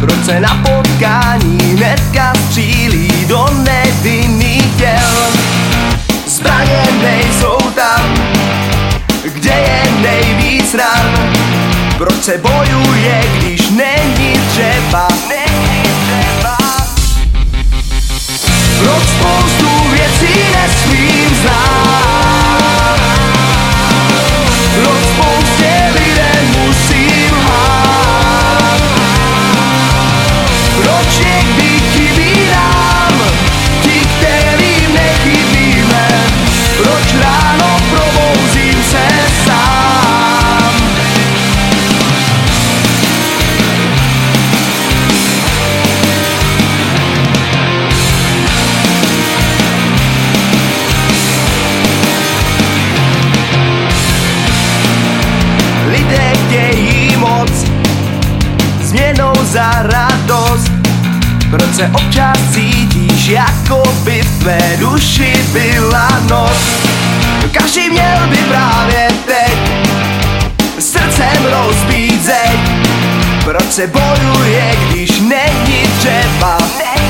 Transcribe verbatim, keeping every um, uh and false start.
Proč se na potkání hnedka střílí do nevinných těl? Zbraně nejsou tam, kde je nejvíc ran. Proč se bojuje, když není třeba? Není třeba. Proč spoustu věcí nesmím znát? Proč spoustě lidem musím lhát? Proč někdy chybí nám ti, kterým nechybíme? Proč ráno probouzím se sám? Lidé chtějí moc, změnou za radost. Proč se občas cítíš, jako by v tvé duši byla noc? Každý měl by právě teď srdcem rozbít zeď. Proč se bojuje, když není třeba?